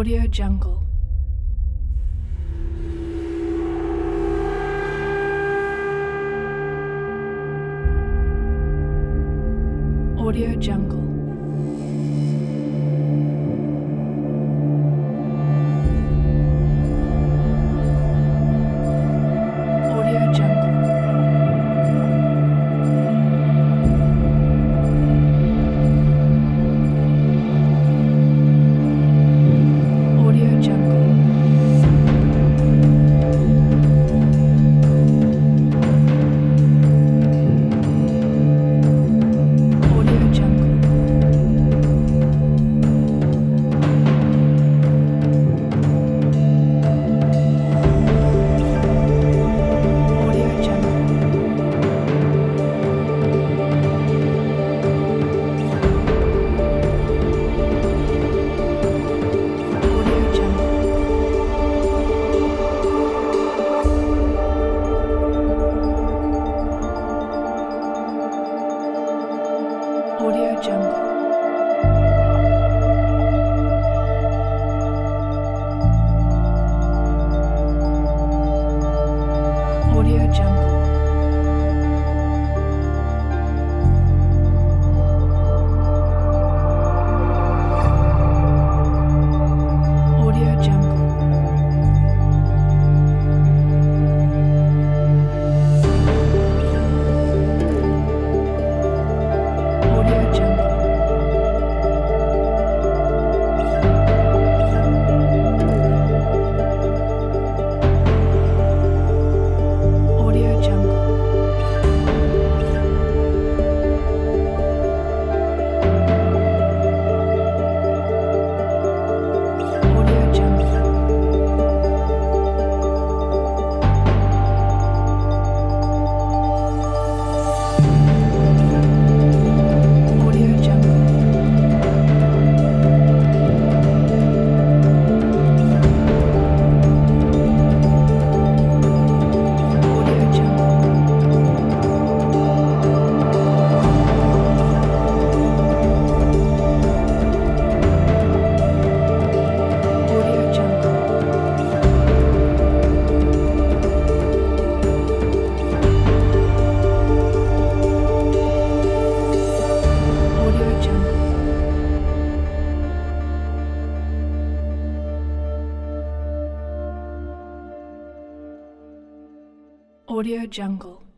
Audio Jungle. Audio Jungle. Audio Jungle. Audio Jungle. Audio Jungle. Audio Jungle. Audio Jungle. Audio Jungle. Audio Jungle. Audio Jungle. Audio Jungle. Audio Jungle. Audio Jungle. Audio Jungle. Audio Jungle. Audio Jungle. Audio Jungle. Audio Jungle.